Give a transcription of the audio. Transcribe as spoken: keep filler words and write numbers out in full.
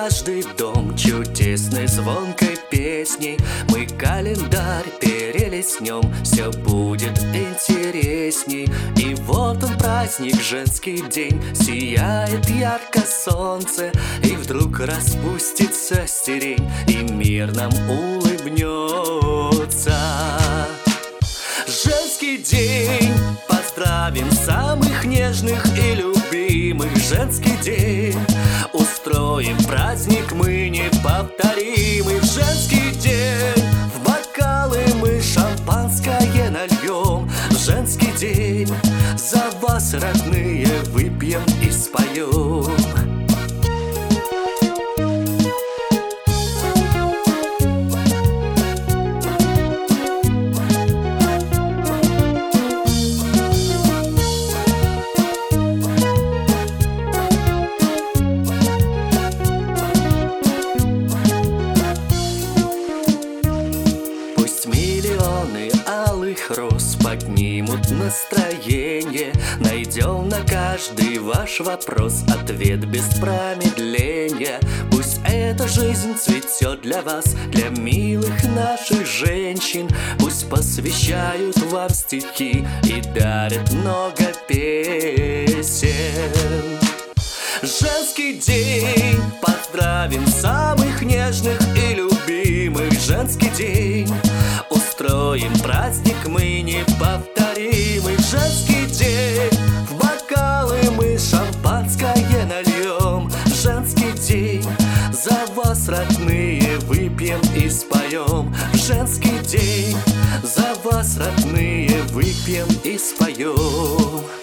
каждый дом чудесной звонкой песней. Мы календарь перелистнем, все будет интересней. И вот он праздник, женский день, сияет ярко солнце, и вдруг распустится сирень, и мир нам улыбнется. Женский день, поздравим самых нежных и любимых. Женский день, устроим праздник мы неповторимый. В женский день в бокалы мы шампанское нальем. В женский день за вас, родные, выпьем и споем. Миллионы алых роз поднимут настроение. Найдем на каждый ваш вопрос ответ без промедления. Пусть эта жизнь цветет для вас, для милых наших женщин. Пусть посвящают вам стихи и дарят много песен. Женский день, поздравим самых нежных и любимых. Женский день, устроим праздник мы неповторимый. В женский день в бокалы мы шампанское нальем. В женский день за вас, родные, выпьем и споем. В женский день за вас, родные, выпьем и споем.